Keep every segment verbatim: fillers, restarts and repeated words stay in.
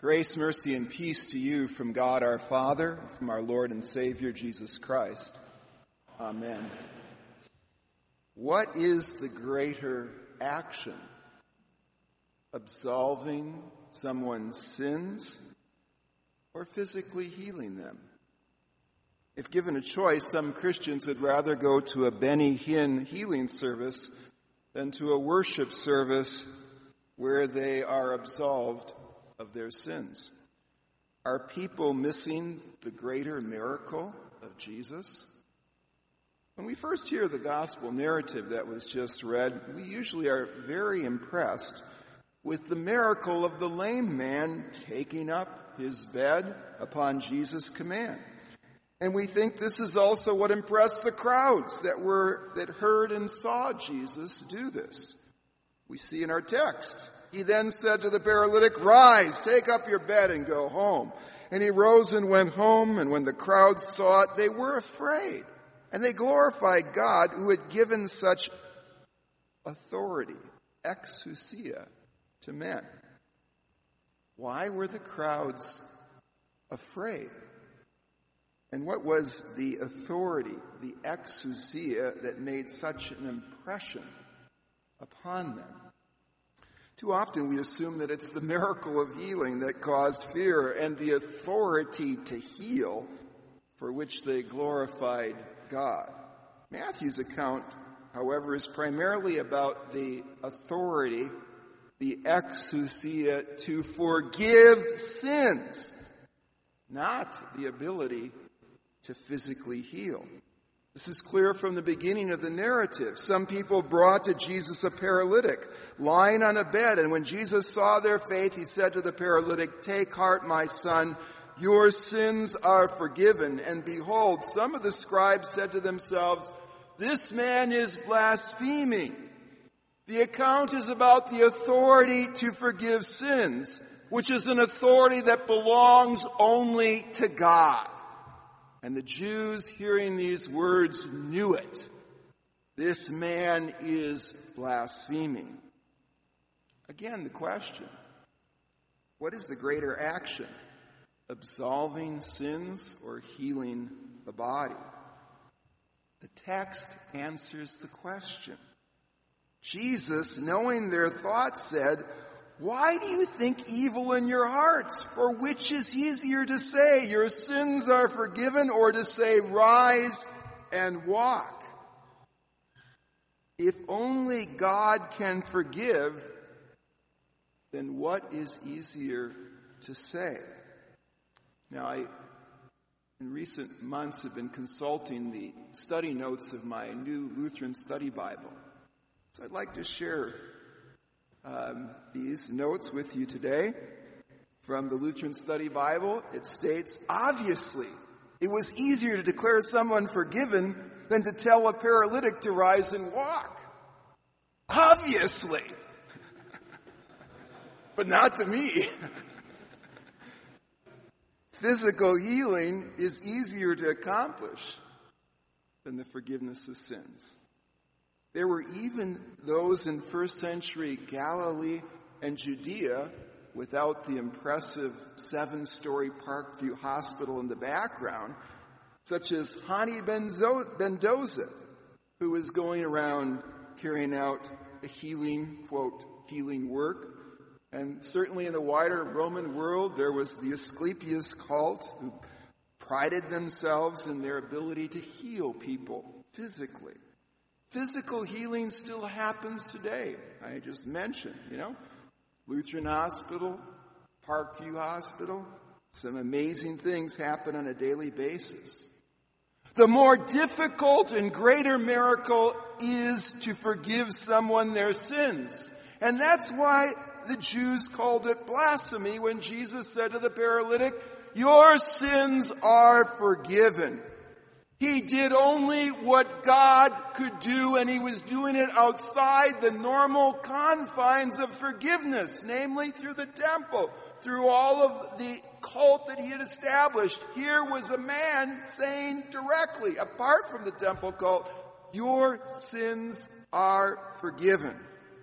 Grace, mercy, and peace to you from God our Father, and from our Lord and Savior Jesus Christ. Amen. What is the greater action? Absolving someone's sins or physically healing them? If given a choice, some Christians would rather go to a Benny Hinn healing service than to a worship service where they are absolved of their sins. Are people missing the greater miracle of Jesus? When we first hear the gospel narrative that was just read, we usually are very impressed with the miracle of the lame man taking up his bed upon Jesus' command. And we think this is also what impressed the crowds that were that heard and saw Jesus do this. We see in our text, he then said to the paralytic, "Rise, take up your bed and go home." And he rose and went home, and when the crowds saw it, they were afraid. And they glorified God who had given such authority, exousia, to men. Why were the crowds afraid? And what was the authority, the exousia, that made such an impression upon them? Too often we assume that it's the miracle of healing that caused fear and the authority to heal for which they glorified God. Matthew's account, however, is primarily about the authority, the exousia, to forgive sins, not the ability to physically heal. This is clear from the beginning of the narrative. Some people brought to Jesus a paralytic lying on a bed, and when Jesus saw their faith, he said to the paralytic, "Take heart, my son, your sins are forgiven." And behold, some of the scribes said to themselves, "This man is blaspheming. The account is about the authority to forgive sins, which is an authority that belongs only to God." And the Jews, hearing these words, knew it. This man is blaspheming. Again, the question, what is the greater action? Absolving sins or healing the body? The text answers the question. Jesus, knowing their thoughts, said, "Why do you think evil in your hearts? For which is easier to say, 'Your sins are forgiven,' or to say, 'Rise and walk'? If only God can forgive, then what is easier to say?" Now, I, in recent months, have been consulting the study notes of my new Lutheran Study Bible. So I'd like to share Um, these notes with you today. From the Lutheran Study Bible, it states, "Obviously, it was easier to declare someone forgiven than to tell a paralytic to rise and walk." Obviously. But not to me. Physical healing is easier to accomplish than the forgiveness of sins. There were even those in first century Galilee and Judea, without the impressive seven-story Parkview Hospital in the background, such as Hani Bendoza, who was going around carrying out a healing, quote, healing work. And certainly in the wider Roman world, there was the Asclepius cult, who prided themselves in their ability to heal people physically. Physical healing still happens today. I just mentioned, you know, Lutheran Hospital, Parkview Hospital. Some amazing things happen on a daily basis. The more difficult and greater miracle is to forgive someone their sins. And that's why the Jews called it blasphemy when Jesus said to the paralytic, "Your sins are forgiven." He did only what God could do, and he was doing it outside the normal confines of forgiveness, namely through the temple, through all of the cult that he had established. Here was a man saying directly, apart from the temple cult, "Your sins are forgiven."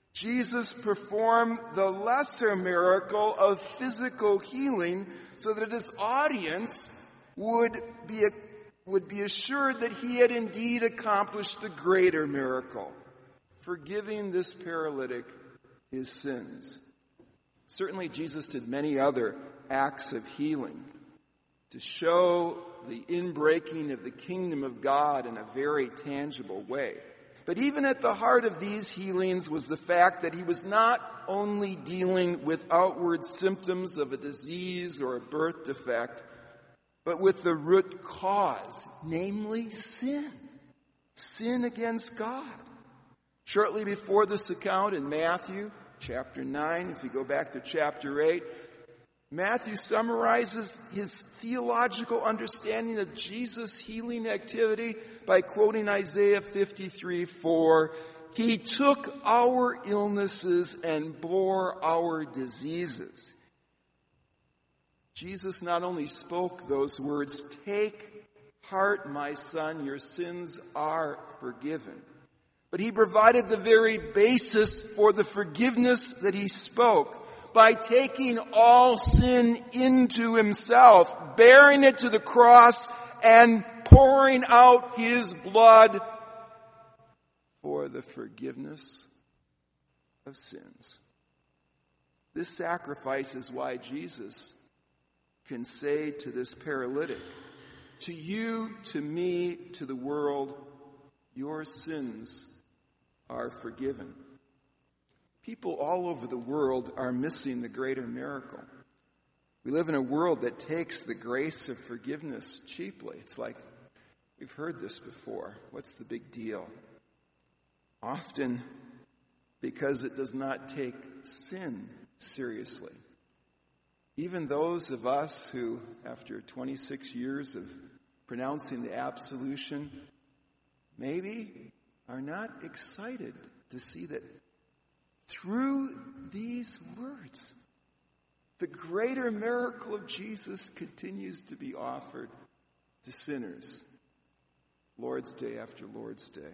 Jesus performed the lesser miracle of physical healing so that his audience would be, would be assured that he had indeed accomplished the greater miracle, forgiving this paralytic his sins. Certainly, Jesus did many other acts of healing to show the inbreaking of the kingdom of God in a very tangible way. But even at the heart of these healings was the fact that he was not only dealing with outward symptoms of a disease or a birth defect, but with the root cause, namely sin. Sin against God. Shortly before this account in Matthew chapter nine, if you go back to chapter eight, Matthew summarizes his theological understanding of Jesus' healing activity by quoting Isaiah fifty-three four. He took our illnesses and bore our diseases. Jesus not only spoke those words, "Take heart, my son, your sins are forgiven," but he provided the very basis for the forgiveness that he spoke by taking all sin into himself, bearing it to the cross, and pouring out his blood for the forgiveness of sins. This sacrifice is why Jesus can say to this paralytic, "To you, to me, to the world, your sins are forgiven." People all over the world are missing the greater miracle. We live in a world that takes the grace of forgiveness cheaply. It's like, we've heard this before. What's the big deal? Often because it does not take sin seriously. Even those of us who, after twenty-six years of pronouncing the absolution, maybe are not excited to see that through these words, the greater miracle of Jesus continues to be offered to sinners, Lord's Day after Lord's Day.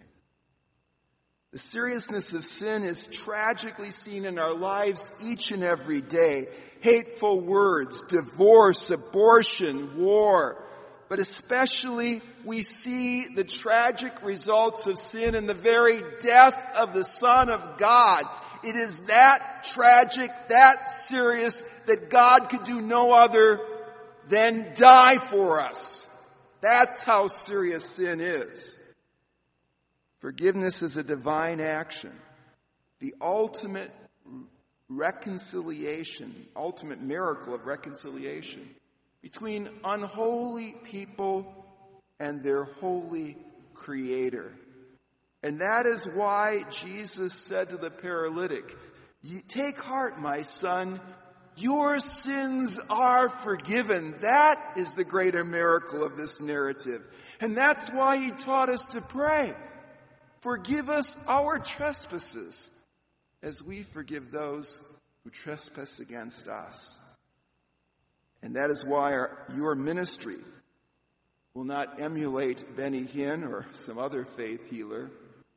The seriousness of sin is tragically seen in our lives each and every day. Hateful words, divorce, abortion, war. But especially we see the tragic results of sin in the very death of the Son of God. It is that tragic, that serious, that God could do no other than die for us. That's how serious sin is. Forgiveness is a divine action. The ultimate reconciliation, ultimate miracle of reconciliation between unholy people and their holy Creator. And that is why Jesus said to the paralytic, "Take heart, my son, your sins are forgiven." That is the greater miracle of this narrative. And that's why he taught us to pray. Forgive us our trespasses as we forgive those who trespass against us. And that is why our, your ministry will not emulate Benny Hinn or some other faith healer.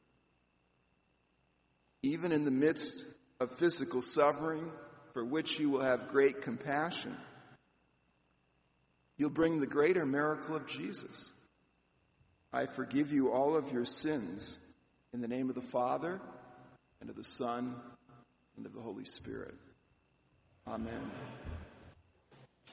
Even in the midst of physical suffering, for which you will have great compassion, you'll bring the greater miracle of Jesus. I forgive you all of your sins in the name of the Father, and of the Son, and of the Holy Spirit. Amen.